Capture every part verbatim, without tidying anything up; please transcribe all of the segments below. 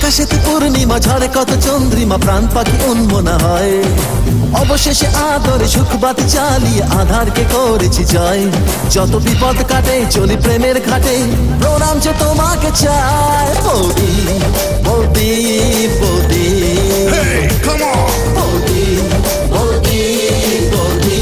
আকাশেতে পূর্ণিমা ঝরে কত চন্দ্রিমা, প্রাণ পাখি উন্মনা হয়। অবশেষে আদরে সুখবাতি চালিয়ে আধারকে করেছি জয়। যত বিপদ কাটে চলি প্রেমের ঘাটে, প্রণাম যে তোমাকে চায়। বৌদি বৌদি বৌদি বৌদি বৌদি বৌদি।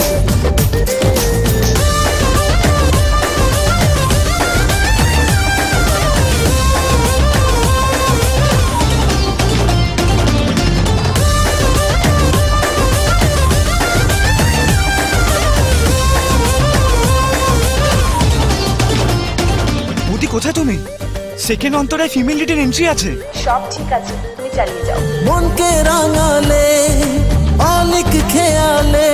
কোথায় তুমি? সেকেন্ড অন্তরায় ফিমেল লিডের এন্ট্রি আছে। সব ঠিক আছে, তুমি চালিয়ে যাও। মনকে রাঙালে অনেক খেয়ালে,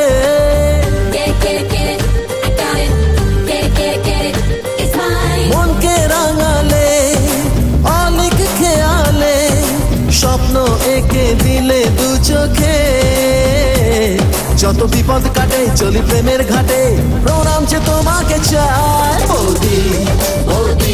মনকে রাঙালে অনেক খেয়ালে, স্বপ্ন এঁকে দিলে দু চোখে। যত বিপদ কাটে চলি প্রেমের ঘাটে, প্রণাম যে তোমাকে চায়। বৌদি বৌদি